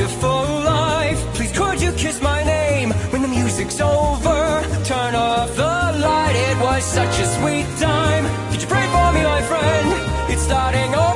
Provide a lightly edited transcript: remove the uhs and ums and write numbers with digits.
wonderful life. Please could you kiss my name when the music's over? Turn off the light, it was such a sweet time. Could you pray for me, my friend? It's starting over.